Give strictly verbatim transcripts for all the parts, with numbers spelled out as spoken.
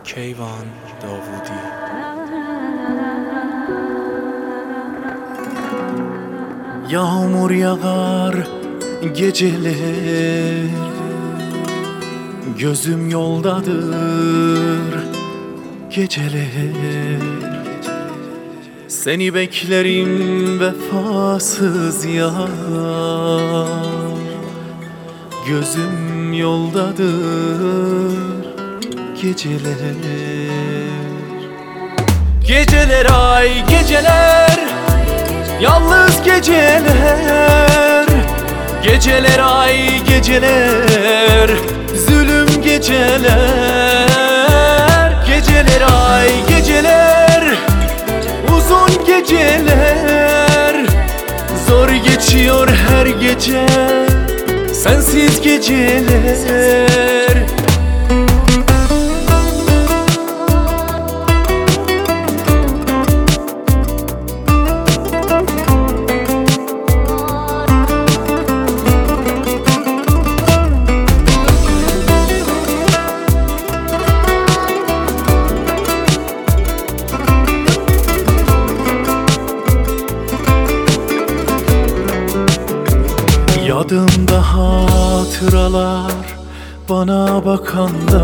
کیوان داوودی. Yağmur yağar geceler, gözüm yoldadır geceler. Seni beklerim vefasız yar, gözüm yoldadır geceler. Geceler ay geceler, yalnız geceler. Geceler ay geceler, zulüm geceler. Geceler ay geceler, uzun geceler. Zor geçiyor her gece, sensiz geceler. Yadımda hatıralar bana bakanda,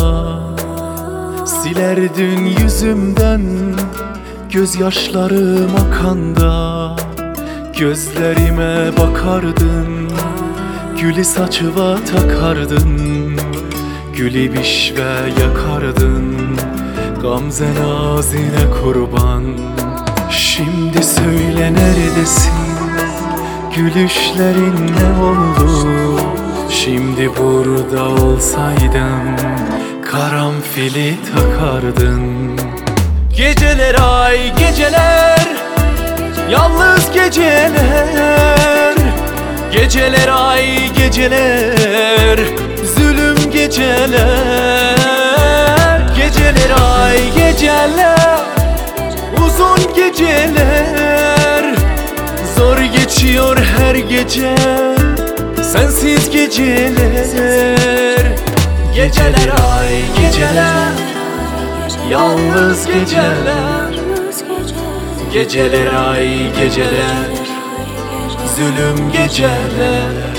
silerdin yüzümden gözyaşlarım akanda. Gözlerime bakardın, gülü saçıva takardın. Gülü bişve yakardın, gamze nazine kurban. Şimdi söyle neredesin? Gülüşlerin ne oldu? Şimdi burada olsaydın, karanfili takardın. Geceler ay geceler, yalnız geceler. Geceler ay geceler, zulüm geceler. Geceler ay geceler, uzun geceler. Zor geçiyor her gece, sensiz geceler. Geceler ay geceler, yalnız geceler. Geceler ay geceler, zulüm geceler.